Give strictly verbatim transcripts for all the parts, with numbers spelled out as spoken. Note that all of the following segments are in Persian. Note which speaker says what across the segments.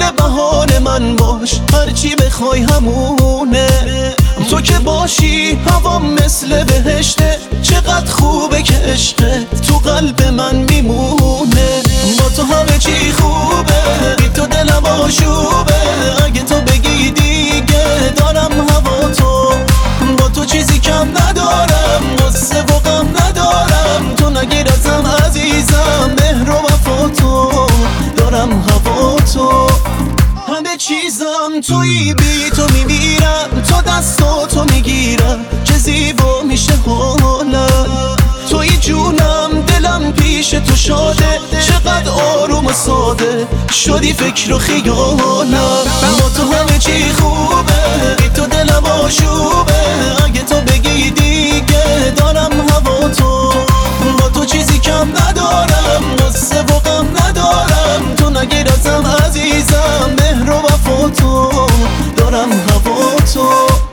Speaker 1: بهار من باش، هرچی بخوای همونه. تو که باشی هوام مثل بهشته، چقدر خوبه که عشقت تو قلب من میمونه. با تو همه چی خوبه، بی تو دلم آشوبه. اگه تو بگی دیگه دارم هوا تو، با تو چیزی کم ندارم، غصه و غم ندارم. تو نگیر ازم عزیزم، مهر و وفا تو، دارم هوا تو. همه چیزم تویی، بی تو میمیرم، تو دستاتو میگیرم، چه زیبا میشه حالم. تویی جونم، دلم پیش تو شاده، چقدر آروم و ساده شدی فکر و خیالم. با تو همه چی خوبه، بی تو دلم آشوبه. اگه تو بگی دیگه دارم هوا تو، با تو چیزی کم ندارم، غصه و غم ندارم. تو نگیر ازم عزیزم، مهر و وفا تو، دارم هوا تو.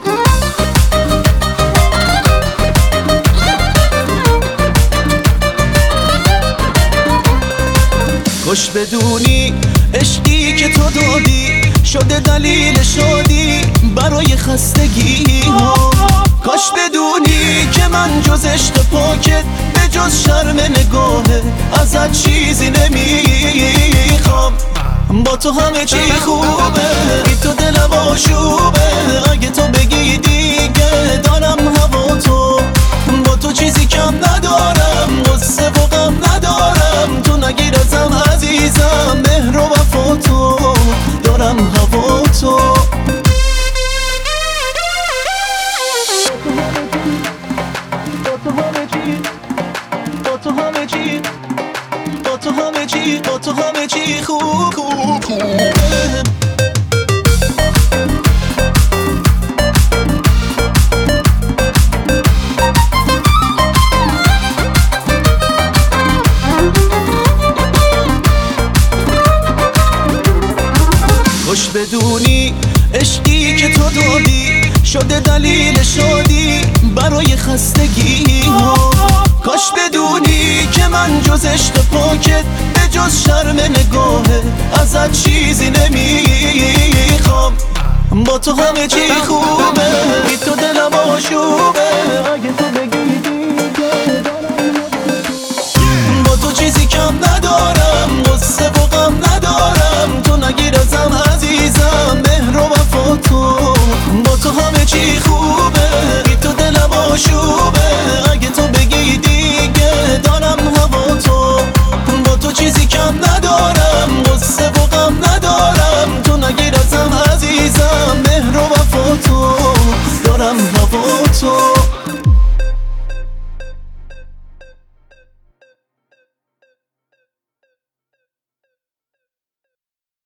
Speaker 1: خوش بدونی عشقی که تو دادی شده دلیل شادی برای خستگی ها. کاش بدونی که من جز عشق پاکت به جز شرم نگاهه ازت چیزی نمیخوام. با تو همه چی خوبه، بی تو دلم آشوبه. اگه تو بگی دیگه دارم هوا تو، با تو چیزی کم ندارم، غصه و غم ندارم. تو نگیر ازم عزیزم، مهر و وفا تو، دارم هوا تو. با تو همه چی، با تو همه چی، با تو همه چی، با تو همه چی خوب خوب خوبه. خوش بدونی عشقی که تو دادی شده دلیل شادی برای خستگی ها. کاش بدونی که من جز عشق پاکت به جز شرم نگاهه ازت چیزی نمیخوام. با تو همه چی خوبه، بی تو دلم آشوبه. اگه تو بگی دیگه